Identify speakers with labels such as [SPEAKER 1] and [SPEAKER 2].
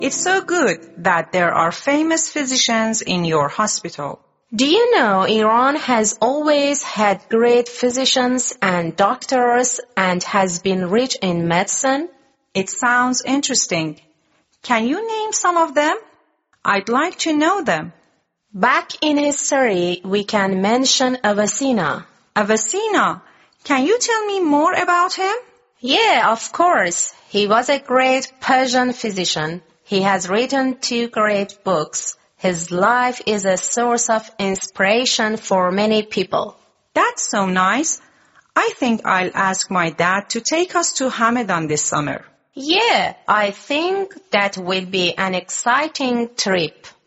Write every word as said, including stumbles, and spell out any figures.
[SPEAKER 1] It's so good that there are famous physicians in your hospital.
[SPEAKER 2] Do you know Iran has always had great physicians and doctors and has been rich in medicine?
[SPEAKER 1] It sounds interesting. Can you name some of them? I'd like to know them.
[SPEAKER 2] Back in history, we can mention Avicenna.
[SPEAKER 1] Avicenna, can you tell me more about him?
[SPEAKER 2] Yeah, of course. He was a great Persian physician. He has written two great books. His life is a source of inspiration for many people.
[SPEAKER 1] That's so nice. I think I'll ask my dad to take us to Hamadan this summer.
[SPEAKER 2] Yeah, I think that will be an exciting trip.